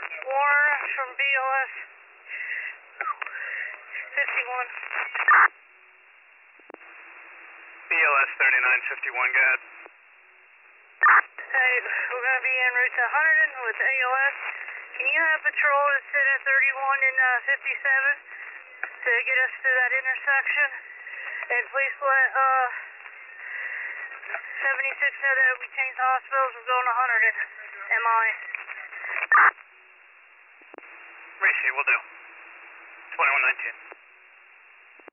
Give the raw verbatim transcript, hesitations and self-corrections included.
Warren from B L S fifty-one. B L S thirty-nine fifty-one, go ahead. Hey, we're going to be en route to Hunterdon with A L S. Can you have patrol to sit at thirty-one and uh, fifty-seven to get us to that intersection? And please let uh, seventy-six know that we changed hospitals. We're going to Hunterdon. M I. Receive, will do. twenty-one nineteen.